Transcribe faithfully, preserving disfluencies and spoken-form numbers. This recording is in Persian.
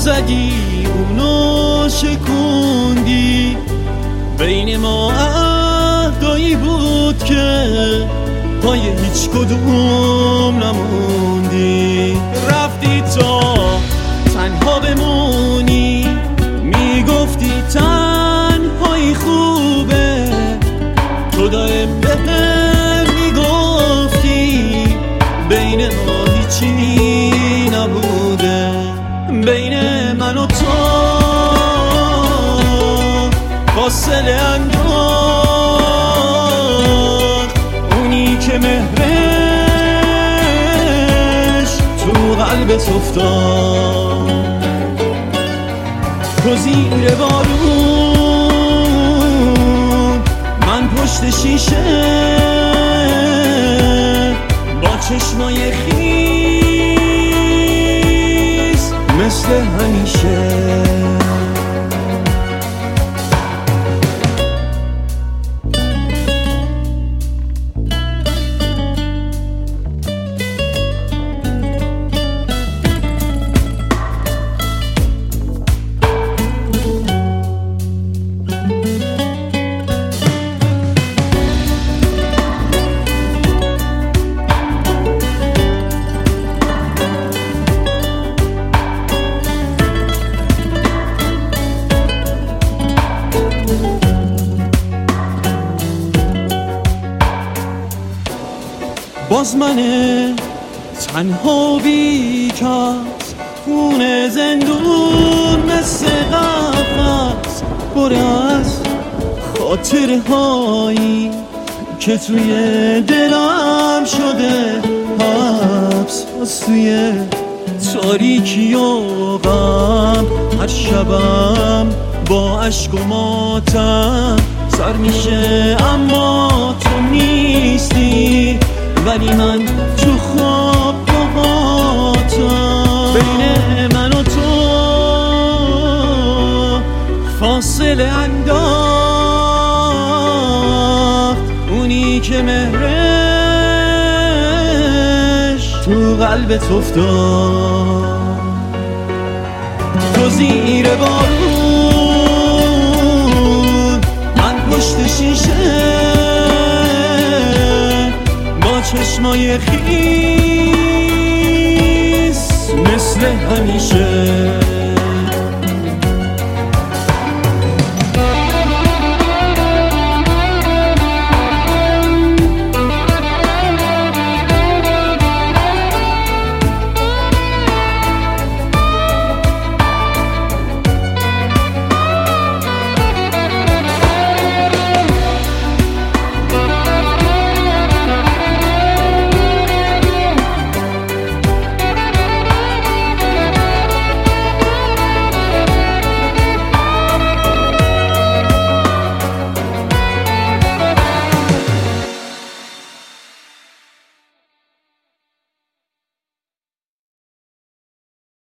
زدی اونو شکوندی، بین ما عهدایی بود که پای هیچ کدوم نموندی. رفتی تا تنها بمونی، میگفتی تنهایی خوبه، تو دائم بهم میگفتی بین ما هیچی نبوده. بین من و تو فاصله انداخت اونی که مهرش تو قلبت افتاد. تو زیر بارون، من پشت شیشه، با چشمای خیس مثل همیشه. باز منه تنها بیکس، خونه زندون مثل قفس، پر از خاطرهایی که توی دلم شده حبس. از توی تاریکی و غم هر شبم با عشق و ماتم سر میشه، اما تو نیستی، ولی من تو خواب باهاتم. بین من و تو فاصله انداخت اونی که مهرش تو قلبت افتاد. تو زیر بارون، من پشت شیشه، چشمای خیس مثل همیشه.